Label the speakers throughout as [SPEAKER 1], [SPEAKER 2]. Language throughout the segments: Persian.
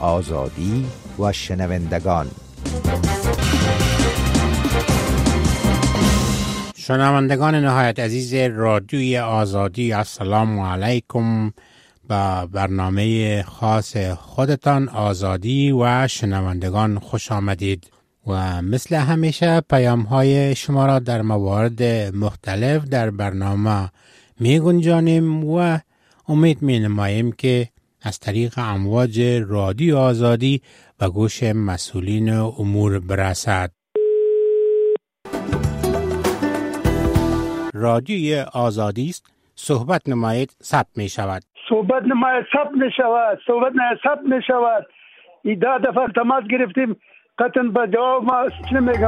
[SPEAKER 1] آزادی و شنوندگان.
[SPEAKER 2] شنوندگان نهایت عزیز رادیوی آزادی، السلام علیکم. با برنامه خاص خودتان آزادی و شنوندگان خوش آمدید و مثل همیشه پیام های شما را در موارد مختلف در برنامه می گنجانیم و امید می نماییم که از طریق امواج رادیو آزادی به گوش مسئولین امور برسد. رادیوی آزادی است، صحبت نمایید ثبت می شود.
[SPEAKER 3] صحبت نمایید ثبت می شود. ای ده دفعه تماس گرفتیم قطعا به جواب ما چی نمیگم.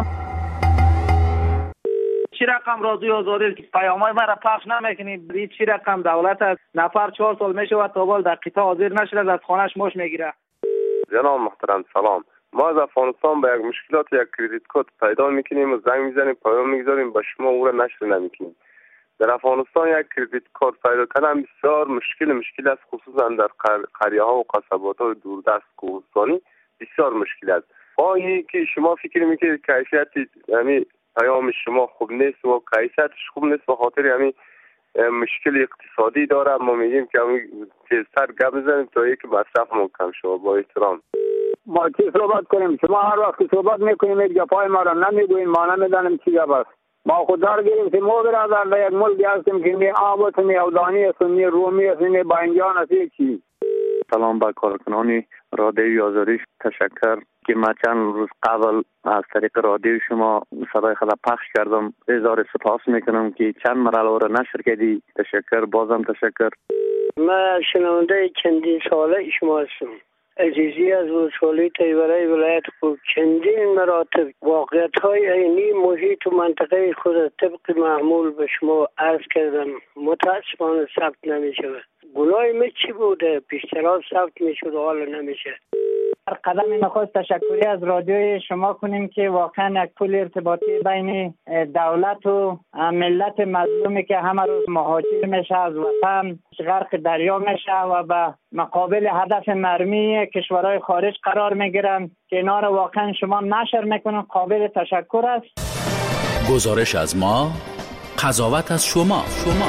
[SPEAKER 4] چی رقم رادیو آزادی پیامای مرا پخش نمیکنی؟ چی رقم دولت است؟ نفر 4 سال میشه و تا بال در قطاع حاضر نشده، از خانهش ماش میگیره.
[SPEAKER 5] جناب محترم سلام. ما از افغانستان به یک مشکلات یک کریدیت کارت پیدا میکنیم و زنگ میزنیم پیام میگذاریم به شما او را نشر نمیکنیم. در افغانستان یک کریدیت کارت پیدا کردن بسیار مشکل است، خصوصا در قریه ها و قصبات های دوردست کوهستانی بسیار مشکل است. با اینکه شما فکر میکنید کیفیت یعنی پیام شما خوب نیست و کیفیتش خوب نیست به خاطر یعنی مشکل اقتصادی داره، ما میگیم که تیزتر گپ بزنیم تا اینکه مصرف کم شود. با احترام
[SPEAKER 3] ما چی صحبت کنیم؟ شما هر وقت صحبت میکنیم یک گپای ما را نمیگوین، ما نمیدانیم چی گپ است. ما خوددار گرفتیم ما برادر در یک ملک هستیم که می آب است، می اودانی است، می رومی است، می بانجان است. چی؟
[SPEAKER 6] سلام به کارکنان رادیوی آزادی، تشکر که ما چند روز قبل از طریق رادیو شما صدای خود پخش کردم. اظهار سپاس میکنم که چند مرحله را نشر کردی. تشکر، بازم تشکر.
[SPEAKER 7] من شنونده چندین ساله شما هستم. عزیزی از ولسوالی تیورای ولایت خوب چندین مراتب واقعیت‌های عینی محیط و منطقه خود طبق معمول به شما عرض کردم. متاسفانه ثبت نمی‌شود. گناه من چی بوده؟ پیشتر ثبت می‌شد و حالا نمیشه.
[SPEAKER 8] در قدم نخست تشکری از رادیوی شما کنیم که واقعا یک پل ارتباطی بین دولت و ملت مظلومی که همه روز مهاجر میشه از وطن، غرق دریا میشه و به مقابل هدف مرمی کشورهای خارج قرار میگیرن که اینا رو واقعا شما نشر میکنن، قابل تشکر است.
[SPEAKER 9] گزارش از ما، قضاوت از شما.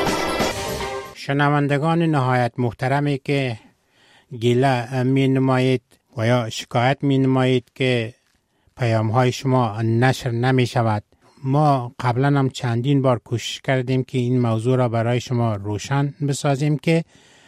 [SPEAKER 2] شنوندگان نهایت محترمی که گله می نمایید و یا شکایت می نمایید که پیام های شما نشر نمی شود، ما قبلا هم چندین بار کوشش کردیم که این موضوع را برای شما روشن بسازیم که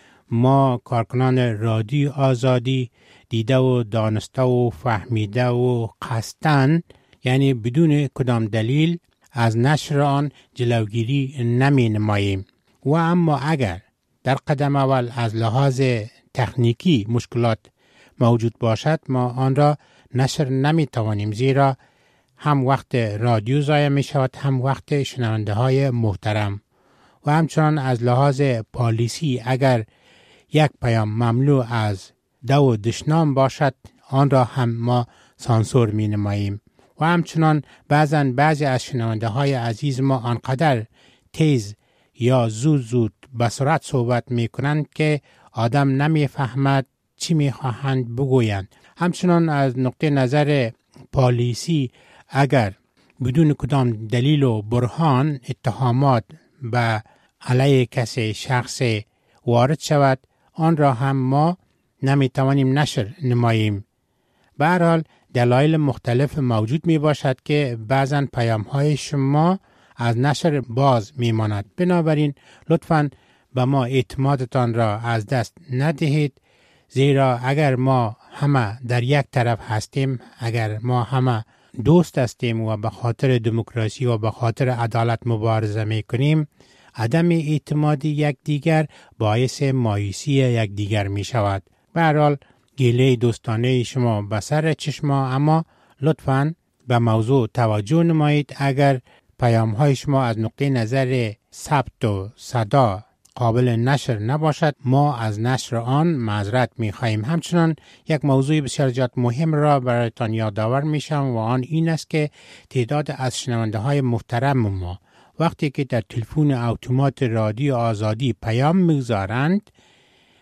[SPEAKER 2] ما کارکنان رادیو آزادی دیده و دانسته و فهمیده و قصدن، یعنی بدون کدام دلیل، از نشر آن جلوگیری نمی نماییم. و اما اگر در قدم اول از لحاظ تکنیکی مشکلات موجود باشد ما آن را نشر نمی توانیم، زیرا هم وقت رادیو ضایع می شود هم وقت شنونده های محترم. و همچنان از لحاظ پالیسی اگر یک پیام مملو از دو دشنام باشد آن را هم ما سانسور می نماییم. و همچنان بعضی از شنونده های عزیز ما آنقدر تیز یا زود به سرعت صحبت می کنند که آدم نمی فهمد چی می خواهند بگویند. همچنان از نقطه نظر پالیسی اگر بدون کدام دلیل و برهان اتهامات به علیه کسی شخص وارد شود آن را هم ما نمی توانیم نشر نماییم. به هر حال دلایل مختلف موجود می باشد که بعضن پیام های شما از نشر باز می ماند. بنابراین لطفاً به ما اعتمادتان را از دست ندهید، زیرا اگر ما همه در یک طرف هستیم، اگر ما همه دوست هستیم و به خاطر دموکراسی و به خاطر عدالت مبارزه می کنیم، عدم اعتماد یکدیگر باعث مایوسی یکدیگر می شود. به هر حال گله دوستانه شما به سر چشما، اما لطفاً به موضوع توجه نمایید. اگر پیام های شما از نقطه نظر ثبت و صدا قابل نشر نباشد ما از نشر آن معذرت می خواهیم. همچنان یک موضوع بسیار زیاد مهم را برایتان یادآور می شوم و آن این است که تعداد از شنونده های محترم ما وقتی که در تلفن اتومات رادیو آزادی پیام میگذارند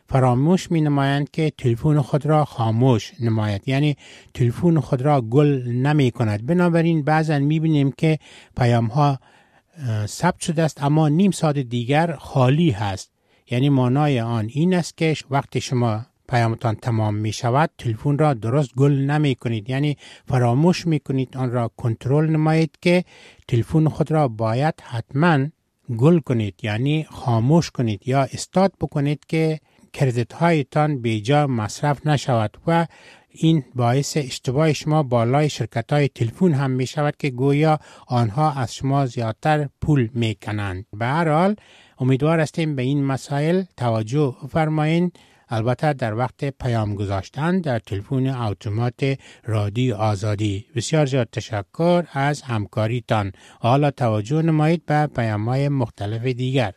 [SPEAKER 2] فراموش می نمایند که تلفن خود را خاموش نماید، یعنی تلفن خود را گل نمی کند. بنابراین بعضا می بینیم که پیام ها ثبت شده است اما نیم ساعت دیگر خالی هست. یعنی معنای آن این است که وقتی شما پیامتان تمام می شود تلفن را درست گل نمی کنید، یعنی فراموش می کنید آن را کنترل نمایید که تلفن خود را باید حتما گل کنید، یعنی خاموش کنید یا استاد بکنید که کردیت هایتان بیجا مصرف نشود و این باعث اشتباه شما بالای شرکت های تلفن هم می شود که گویا آنها از شما زیادتر پول می کنند. به هر حال امیدوار هستیم به این مسائل توجه فرمایید. البته در وقت پیام گذاشتن در تلفن اتومات رادیو آزادی. بسیار زیاد تشکر از همکاریتان. حالا توجه نمایید به پیام‌های مختلف دیگر.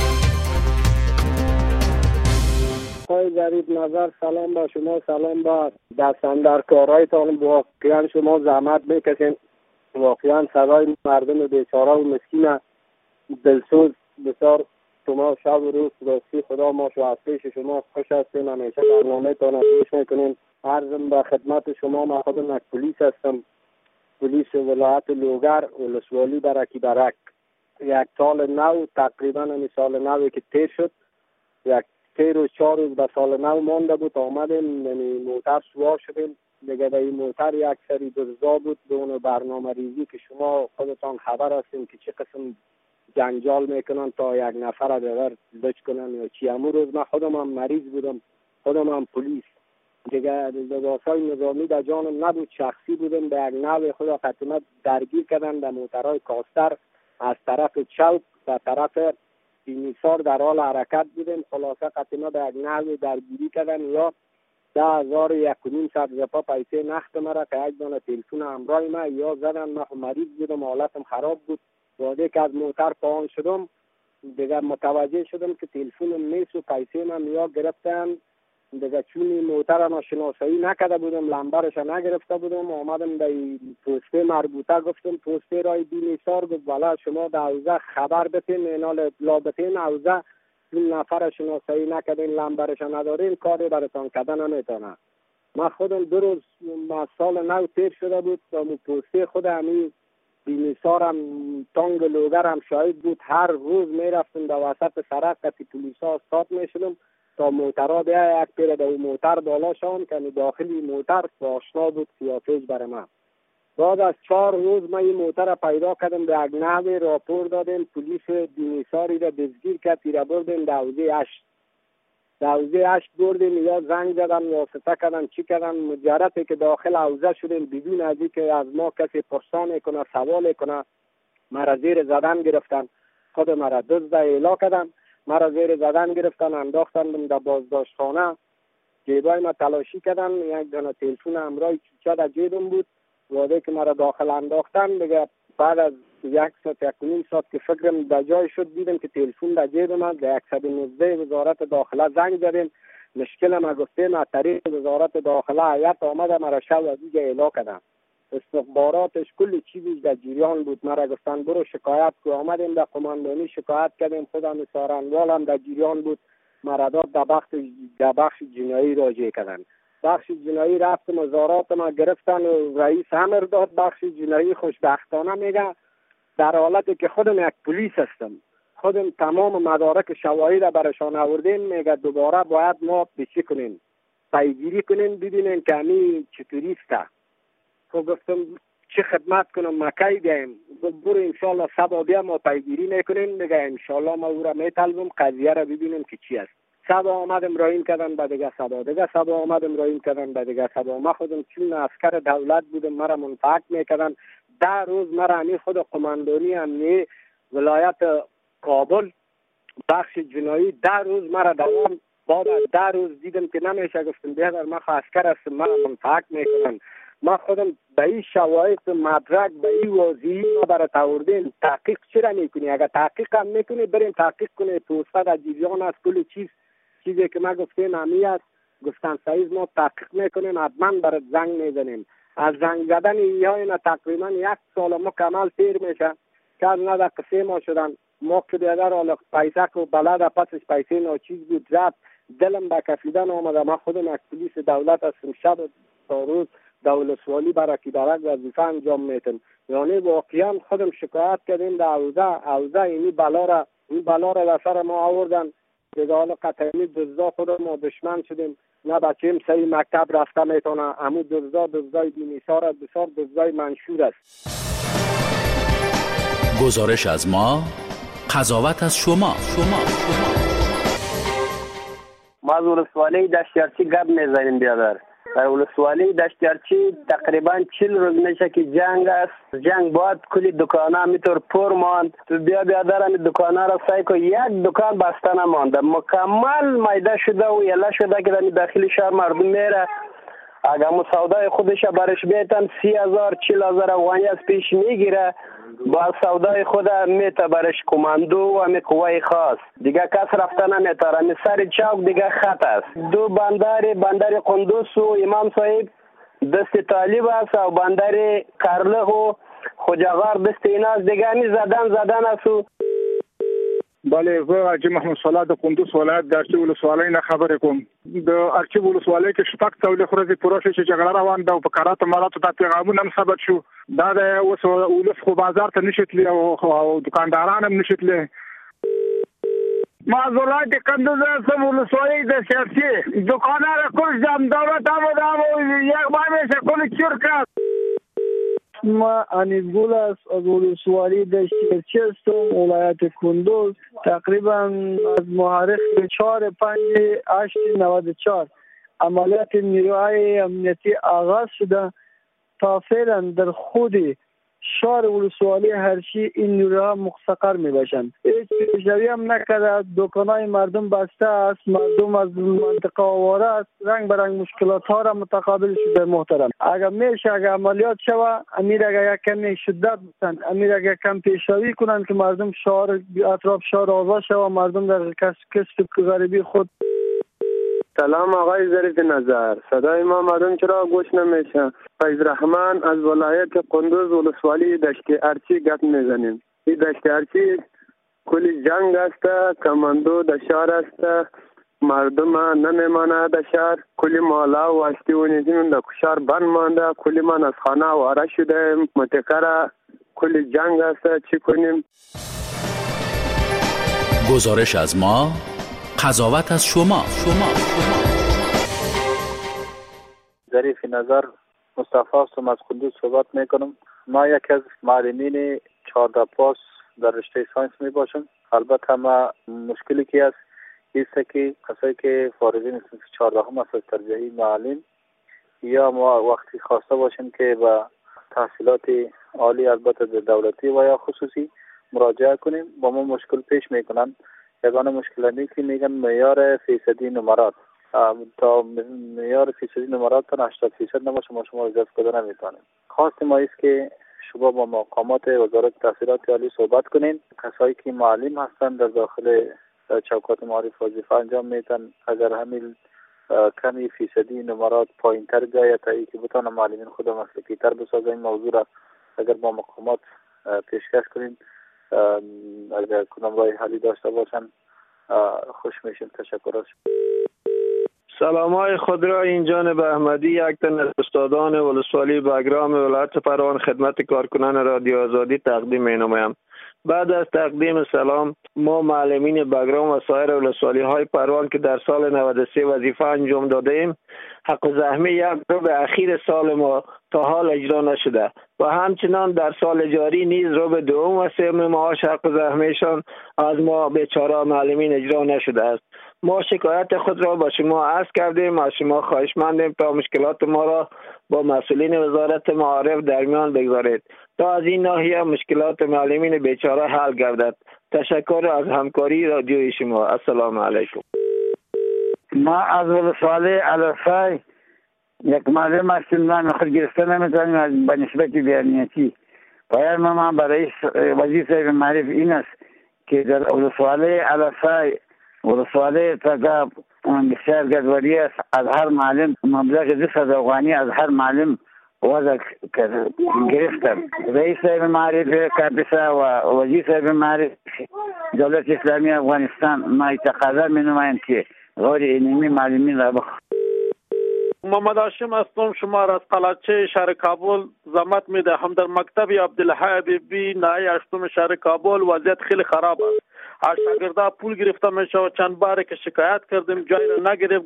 [SPEAKER 10] آقای ظریف نظر، سلام با شما، سلام با دستاندرکارایتان. واقعا شما زحمت میکشین، واقعا صدای مردم بیچاره و مسکین دلسوز بسیار شما شب و روز راستی خدا ما شو از پیش شما خوش هستیم، همیشه برنامه تان گوش میکنیم. عرضم به خدمت شما، من خودم یک پلیس هستم، پلیس ولایت لوگر ولسوالی برکی برک. یک سال نو تقریبا این سال نوی که تیر شد، یک 3 روز 4 روز به سال نو مانده بود، آمدیم موتر سوار شدیم دیگه. به این موتر یک سری درزا بود به اون برنامه ریزی که شما خودتان خبر هستیم که چه قسم جنجال میکنن تا یک نفر دیگر لچ کنن یا چی. امون روز من خودم هم مریض بودم، خودم هم پلیس دیگه، لباسای نظامی در جانم نبود، شخصی بودم. به یک نوع خدا قطمت درگیر کردن در موترهای کاستر از طرف چوک و طرف بیمیسار در حال حرکت بودیم. خلاصه قطمت به یک نوع درگیری کردن یا 10,100 زپا پیسه نخت مرا که یک دانه تلفن همراه من یا زدن. من مریض بودم، حالتم خراب بود. وقتی که از موتر پایین شدم دیگه متوجه شدم که تلفنم نیست و پیسه من یا گرفتن دیگه. چون موتر ما شناسایی نکرده بودم، لمبرش نگرفته بودم، آمدم به پوسته مربوطه گفتم پوسته رای بیمیسار، گفت والا شما در حوزه خبر بتین، اینال لابتین حوزه این نفر شناسایی نکردین، لمبرش ندارین، کاری براتان کردن نمیتونه. من خودم 2 روز سال نو تیر شده بود و پوسته خود همین بیمیسارم تانگ لوگرم شاید بود. هر روز میرفتم در وسط سرک که پلیس ها استاد میشدم تا موترها بیا یک پیر در موتر بالا شان که داخلی موتر آشنا بود سیاپیج برای من. بعد از 4 روز من این موتر پیدا کردم، به یک نحوی راپور دادم، پلیس بیمیساری را دزگیر کرد، را بردیم در حوزه 8. در حوزه 8 بردیم، یا زنگ زدن یا سته کردن چی کردن، مجرد که داخل حوزه شدیم بدون از اینکه از ما کسی پرسان کنه سوال کنه مرا زیر زدن گرفتن. خود مرا دزد اعلام کردن، مرا زیر زدن گرفتن، انداختن در بازداشتخانه. جیبای ما تلاشی کردن، یک دانه تلفن همراه چوچه در جیبم بود. وقتی که مرا داخل انداختن دیگه بعد از 1 ساعت 1.5 ساعت که فکرم در جای شد دیدم که تلفن در جیب من. در 119 وزارت داخله زنگ زدیم، مشکل ما گفتیم از طریق وزارت داخله هیئت آمده مرا شب از اینجا اعلام کردن. استخباراتش کلی چیزی در جریان بود. مرا گفتن برو شکایت کو. آمدیم در قماندانی شکایت کردیم، خودم سارنوال هم در جریان بود. مرا داد در بخش جنایی راجع کردن. بخش جنایی رفتم وزارات ما گرفتن و رئیس امر داد بخش جنایی. خوشبختانه میگه در حالتی که خودم یک پلیس هستم، خودم تمام مدارک شواهد را برشان آوردیم، میگه دوباره باید ما بچی کنیم، پیگیری کنیم ببینیم که همین چطوری است. خب گفتم چه خدمت کنم، مکی بیایم؟ برو انشالله سبا بیا ما پیگیری میکنیم. میگه انشالله ما او را میطلبم قضیه را ببینیم که چی است. سبا آمدم رایم کردن به دیگه سبا، دیگه سبا آمدم رایم کردن به دیگه سبا. ما خودم چون عسکر دولت بودم مرا منفعت میکردن. 10 روز مرا همی خود قماندانی امنیه ولایت کابل بخش جنایی 10 روز مرا دوام. بعد از 10 روز دیدم که نمیشه، گفتم بیادر من عسکر هستم، مرا منفعت میکنن. ما خودم به این شواهد مدرک به این واضحی ما برای توردیم. تحقیق چرا میکنی؟ اگر تحقیق هم میکنی بریم تحقیق کنی. توسط در جریان از کل چیزی که ما گفتیم همی است. گفتن سعیز ما تحقیق میکنیم، حتما برای زنگ میزنیم. از زنگ زدن اینا تقریبا 1 سال مکمل تیر میشه که از ندق 3 ماه شدن. ما که دیگر حالا پیسه که بلد پسش پیسه ناچیز بود زد دلم به کشیدن آمده. من خودم یک پلیس دولت هستم، شب تا روز دولتسوالی برای کی درک وظیفه انجام میتم. یعنی واقعا خودم شکایت کردیم در حوزه این بلا را در سر ما آوردن. دیگه حالا قطعی دزدا خود ما دشمن شدیم. نه بچه‌ام سعی مکتب رفته میتونه. همون دزدای بی‌نثار بسیار دزدای منشور است.
[SPEAKER 9] گزارش از ما، قضاوت از شما.
[SPEAKER 11] ما از ولسوالی دشتیارچی گپ میزنیم بیادر. در ولسوالی دشتیارچی تقریبا 40 روز میشه که جنگ است. جنگ باید کلی دکانه میتور پر ماند. تو بیادر همین دکانه را سعی که یک دکان بسته نمانده. مکمل میده شده و یله شده که در داخل شهر مردم میره. اگر مو سودای خودش برش بیتن 30,000 40,000 افغانی از پیش میگیره. با سودای خود میته برش کماندو و همی قوای خاص. دیگه کس رفته نمیتاره. همی سر چوک دیگه خط است. دو بندر قندوز و امام صاحب دست طالب است و بندر کرلخ و خوجغار دست ایناست. دیگه همی زدن است.
[SPEAKER 12] بله، زه حاجي محمد صلاح د قندوز ولایت د ارچي ولسوالۍ نه خبرې کوم. د ارچي ولسوالۍ کې شپږ څولې ورځې پوره شوې چې جګړه روان ده او په کراتو مراتو دا پیغامونه هم ثبت شو. دا د اوس ولس خو بازار ته نشي تللی او دکانداران هم نشي تللی. ما از ولایت قندوز هستم، ولسوالۍ د سیاسي دکانه را کل جام دولت هم یک بار میشه کل چور کرد.
[SPEAKER 13] ما انیزگل است، از ولسوالی دشتیارچی هستم، ولایت کندوز. تقریبا از محرک 4/5/8/94 عملیات نیروهای امنیتی آغاز شده. تا فعلا در خود شهر ولسوالی هرچی این نیروها مستقر می باشند. هیچ پیشروی هم نکرده. دکانهای مردم بسته است. مردم از منطقه آواره است. رنگ برنگ مشکلات ها را متقابل شده. محترم، اگر میشه اگر عملیات شود، امیر اگر یک کمی شدت بسند، امیر اگر کم پیشروی کنند که مردم شهر اطراف شهر آزاد شود، مردم در کسب غریبی خود.
[SPEAKER 5] سلام آقای ظریف نظر، صدای ما مردم چرا گوش نمیشه؟ فیض رحمان از ولایت قندوز ولسوالی دشت ارچی گپ میزنیم. این دشت ارچی کلی جنگ است، کماندو در شهر است، مردم نمیمانه در شهر، کلی مالا و اشتی و نیزیم در شهر بند مانده، کلی من از خانه واره شده، متکره، کلی جنگ است. چی کنیم؟
[SPEAKER 9] گزارش از ما، قضاوت از شما.
[SPEAKER 14] ظریف نظر مصطفی هستم، از قندوز صحبت میکنم. ما یک از معلمین 14 پاس در رشته ساینس می باشم. البته ما مشکلی که است که کسایی که فارغین صنف 14 هم از ترجیحی معلم یا ما وقتی خواسته باشیم که به تحصیلات عالی البته دولتی و یا خصوصی مراجعه کنیم، با ما مشکل پیش میکنن. یگانه مشکلی که میگن معیار فیصدی نمرات، تا معیار فیصدی نمرات تا 80% نباشه ما شما اجازه بده نمیتونیم. خواست ما است که شما با مقامات وزارت تحصیلات عالی صحبت کنین. کسایی که معلم هستن در داخل چوکات معارف وظیفه انجام میتن، اگر همین کمی فیصدی نمرات پایین تر جایه تا ای که بتانه معلمین خود مسلکی تر بسازه، این موضوع را اگر با مقامات پیشکش کنین، اگر کدام راه حلی داشته باشن خوش میشیم. تشکر.
[SPEAKER 15] سلام های خود را این جانب احمدی، یک تن از استادان ولسوالی بگرام ولایت پروان خدمت کارکنان رادیو آزادی تقدیم می نمایم. بعد از تقدیم سلام، ما معلمین بگرام و سایر ولسوالی های پروان که در سال 93 وظیفه انجام داده ایم، حق زحمه یک ربع اخیر سال ما تا حال اجرا نشده و همچنان در سال جاری نیز ربع دوم و سوم معاش حق زحمهشان از ما بیچاره معلمین اجرا نشده است. ما شکایت خود را با شما عرض کردیم و شما خواهشمندیم تا مشکلات ما را با مسئولین وزارت معارف در میان بگذارید تا از این ناحیه مشکلات معلمین بیچاره حل گردد. تشکر از همکاری رادیوی شما. السلام علیکم.
[SPEAKER 16] ما از ولسوالی علفای یک معلم هستیم، من خود گرفته نمیتونیم به نسبت بیانیتی. باید ما برای وظیفه معرف این است که در ولسوالی علفای ولسوالی تقاب بسیار گدوری است. از هر معلم مبلغ 200 افغانی از هر معلم وضع گرفتم. رئیس معرف کابسا و وزیر معرف دولت اسلامی افغانستان ما تقاضا می نمایند که غار اینمی معلمین را
[SPEAKER 15] محمد هاشم هستم. شما را از قلعه شهر کابل زحمت میدهم. در مکتب عبدالحی حبیبی نهه هشتم شهر کابل وضعیت خیلی خراب است. از شاگردا پول گرفته میشه و چند باره که شکایت کردیم جای را نگرفت.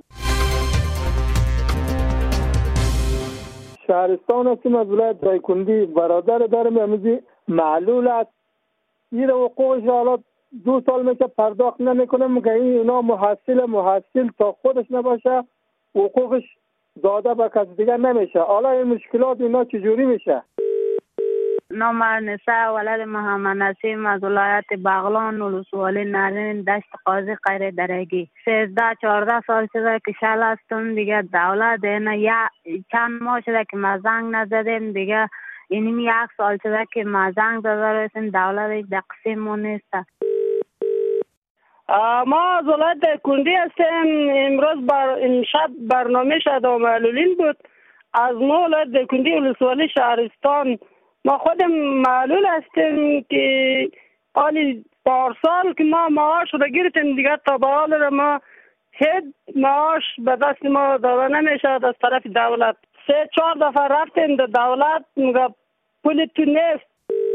[SPEAKER 10] شهرستان هستیم از ولایت دایکندی. برادر دارم امیزی معلول است. این حقوقش حالا 2 سال میشه پرداخت نمیکنم که اینا محصل تا خودش نباشه حقوقش داده به کسی دیگر نمیشه. حالا این مشکلات اینا چجوری میشه؟
[SPEAKER 17] نام نساء ولد محمد نسیم از ولایت بغلان ولسوالی نارنج دشت قاضی غیر درگی. 13-14 سال شده که شل هستم دیگه. دولت اینا یا چند ماه شده که ما زنگ نزدیم دیگه. اینمی 1 سال شده که ما زنگ زده رسیم دولت دقسیمون نیست.
[SPEAKER 18] ما از ولایت کندی هستیم. امروز این شب برنامه شد و معلولین بود. از ما ولایت کندی ولسوالی شهرستان ما خودم معلول هستیم که حالی پارسال که ما معاش رو گرفتیم دیگه تا به حال رو ما هیچ معاش به دست ما داده نمیشه از طرف دولت. 3-4 دفعه رفتیم در دولت میگه پول تو نیست.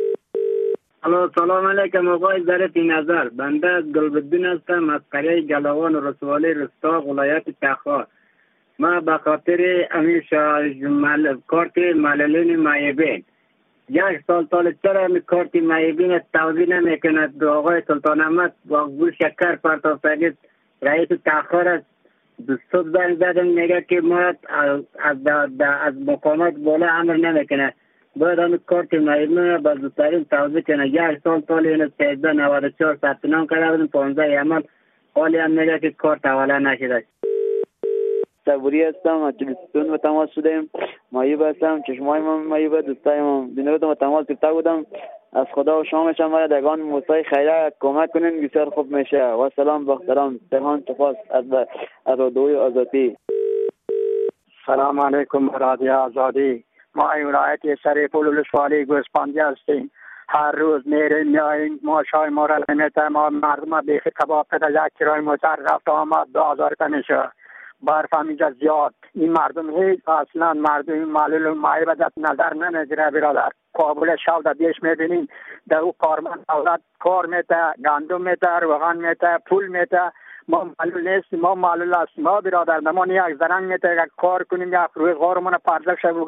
[SPEAKER 8] سلام علیکم آقای ظریف نظر. بنده گلبدین هستم از قریه گلاوان و رسوالی رستاق ولایت تخار. ما به خاطر کارت معلولین معیبین 1 سال چرا کارت معیبین توضیح نمیکند. آقای سلطان احمد واقعی شکر پرتاسگید رئیس تخار است. صبح زنگ زدم میگه که ما از مقامات بالا امر نمیکنه. باید همین کارت معیبین با زودترین توضیح کنه. 1 سال این 1394 ثبت نام کرده بودیم 15 عمل حالی هم میگه که کارت حواله نشده.
[SPEAKER 19] صبوری هستم. از تلویزیون به تماس شدیم. معیوب هستم. چشمای من معیوبه. دوستای من دینوت به تماس گرفته بودم. از خدا و شامش هم باید اگان موسای خیره کمک کنین بسیار خوب میشه. و سلام با احترام تهان تفاس از رادیوی آزادی.
[SPEAKER 20] سلام علیکم رادیو آزادی. ما این ولایت شریف ولسوالی گوسپندی هستیم. هر روز میریم میاییم ماشای ما را نمیتیم. ما مردم بیخی کباب پده 1 کرای موتر رفت آمد 2000 میشه. برف همینجا زیاد. این مردم هیچ اصلا مردم معلول معیب در نظر نمیگیره برادر. کابل شب دیش میبینیم در او کارمند دولت کار میته، گندم میته، روغن میته، پول میته. ما معلول نیستیم. ما معلول هستیم. ما برادر نمان یک زرنگ میته یک کار کنیم یک روی غارمون پرداخت شد.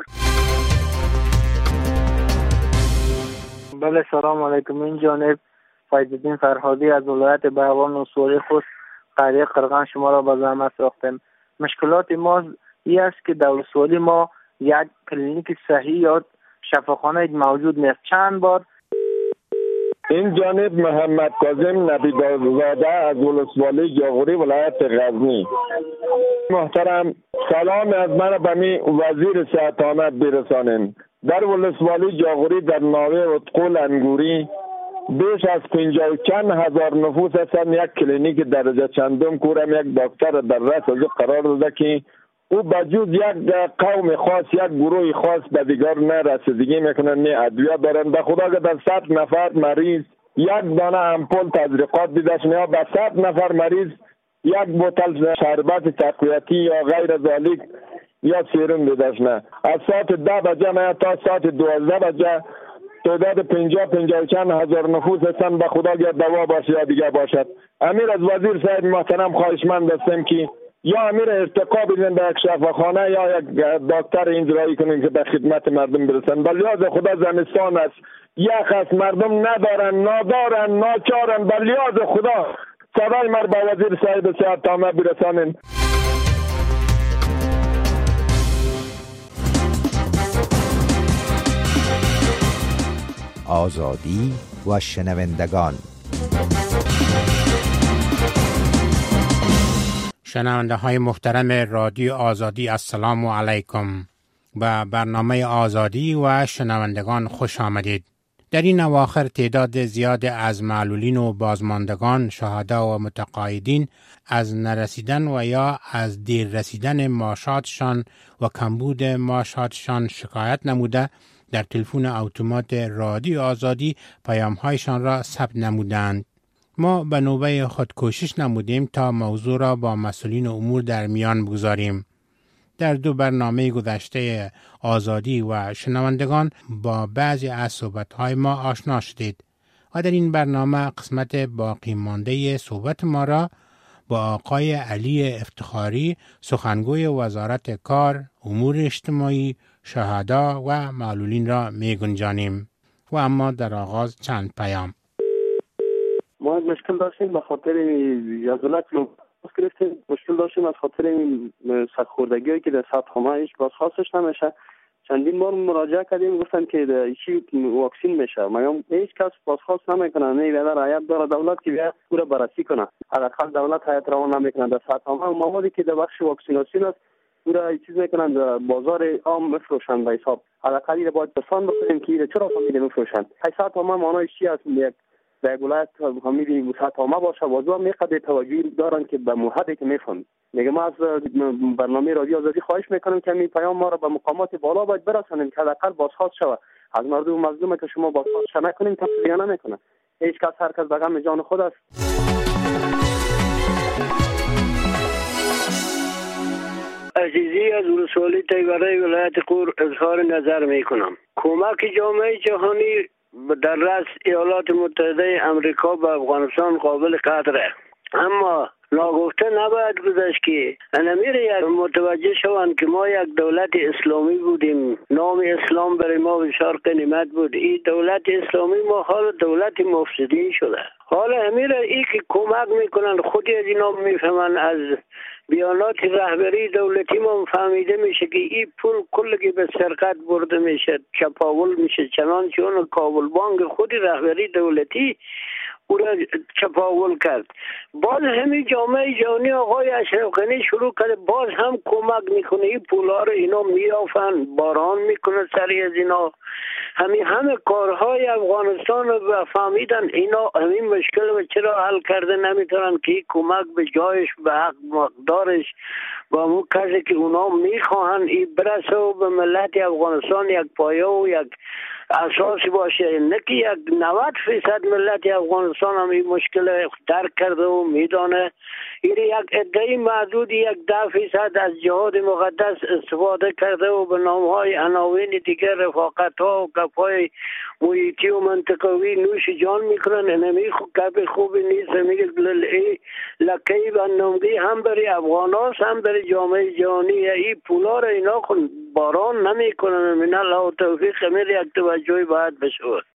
[SPEAKER 21] بله سلام علیکم. این جانب فیض‌الدین فرهادی از ولایت بغلان و سوری خوش قریه قرغان شما را با زحمت ساختم. مشکلات ما این است که در ولسوالی ما یک کلینیک صحیح یا شفاخانه موجود نیست. چند بار
[SPEAKER 22] این جانب محمد کاظم نبی‌زاده از ولسوالی جاغوری ولایت غزنی. محترم سلام از من به می وزیر صحت آمد برسانیم. در ولسوالی جاغوری در ناوه اتقول انگوری بیش از 50 چند هزار نفوس هستند. یک کلینیک درجه چندم کورم یک دکتر در رأس از قرار داده که او بجز یک قوم خاص یک گروه خاص به دیگر نه رسیدگی میکنن نه ادویه دارن. به خدا که در 100 نفر مریض 1 دانه امپول تزریقات دیدش نه. به 100 نفر مریض 1 بوتل شربت تقویتی یا غیر ذالک یا سیروم دیدش نه. از ساعت 10 بجه نه تا ساعت 12 بجه تعداد 50 چند هزار نفوس هستن. به خدا یا دوا باشه یا دیگه باشد. امیر از وزیر صاحب محترم خواهشمند هستم که یا امیر ارتقا بدین به یک شفاخانه یا یک دکتر اینجایی کنین که به خدمت مردم برسن. بل یاد خدا زمستان است. یخ است. مردم ندارن، نادارن، ناچارن. بل یاد خدا صدای مر به وزیر صاحب صحت تامه برسانین.
[SPEAKER 1] آزادی و شنوندگان.
[SPEAKER 2] شنونده های محترم رادیو آزادی السلام علیکم. به برنامه آزادی و شنوندگان خوش آمدید. در این اواخر تعداد زیاد از معلولین و بازماندگان، شهدا و متقاعدین از نرسیدن و یا از دیر رسیدن معاشاتشان و کمبود معاشاتشان شکایت نموده در تلفن اتومات رادیو آزادی پیام‌هایشان را ثبت نمودند. ما به نوبه خود کوشش نمودیم تا موضوع را با مسئولین امور در میان بگذاریم. در 2 برنامه گذشته آزادی و شنوندگان با بعضی از صحبت‌های ما آشنا شدید و در این برنامه قسمت باقی مانده صحبت ما را با آقای علی افتخاری سخنگوی وزارت کار، امور اجتماعی، شهدا و معلولین را می گنجانیم. و اما در آغاز چند پیام.
[SPEAKER 3] ما مشکل داشتیم به خاطر یازولت گرفتیم، مشکل داشتیم از خاطر این سرخوردگی هایی که در سطح هیچ بازخواستش نمیشه. چندین بار مراجعه کردیم، گفتن که چی واکسین میشه، میگم هیچ کس بازخواست نمیکنه، نه بیادر رعایت داره دولت که بیا پورا بررسی کنه. حداقل دولت هیئت روان نمیکنه در سطح موادی که در بخش واکسیناسیون است پورا چیز میکنن در بازار عام میفروشن به حساب. حداقل اینو باید بسان بکنیم که چرا فهمیده میفروشن. سطح عامه معنای چی است؟ در ولایت فهمیدیم سطح عامه باشه، وضو میقدر توجهی دارن که به موحدی که میفهم. میگم از برنامه رادیو آزادی خواهش میکنم که این پیام ما را به مقامات بالا باید برسانیم که حداقل بازخواست شود از مردم مظلومه که شما بازخواست نکنین تفصیلی نمیکنه. هیچ کس هر کس به غم جان خود است.
[SPEAKER 7] عزیزی از ولسوالی تیوره ولایت غور اظهار نظر میکنم. کمک جامعه جهانی در رأس ایالات متحده امریکا به افغانستان قابل قدره، اما ناگفته نباید گذاشت که انمیره متوجه شوند که ما یک دولت اسلامی بودیم، نام اسلام برای ما بسیار غنیمت بود. این دولت اسلامی ما حال دولت مفسدین شده. حالا امیره ای که کمک میکنن خودی از اینا میفهمن، از بیانات رهبری دولتی ما فهمیده میشه که این پول کلگی به سرقت برده میشه، چپاول میشه، چنانچه اون کابل بانک خودی رهبری دولتی او را چپاول کرد. باز همین جامعه جهانی آقای اشرف غنی شروع کرده باز هم کمک میکنه، این پولا رو اینا میافن، باران میکنه سری از اینا. همه کارهای افغانستان رو فهمیدن اینا همین مشکل رو چرا حل کرده نمیتونن که کمک به جایش به حق مقدارش با اون کسی که اونا میخواهن این برسه و به ملت افغانستان یک پایه و یک اساسی باشه، نه که یک 90% ملت افغانستان هم این مشکل درک کرده و میدانه. این یک عده معدود 10% از جهاد مقدس استفاده کرده و به نامهای عناوین دیگر رفاقت‌ها و گپ‌های محیطی و منطقوی نوش جان میکنن. انمی گپ خوبی نیست. میگه لکی و نمگی هم برای افغاناست هم برای جامعه جهانی. این پولا را اینا باران نمیکنن. من الله توفیق میل یک توجهی باید بشه.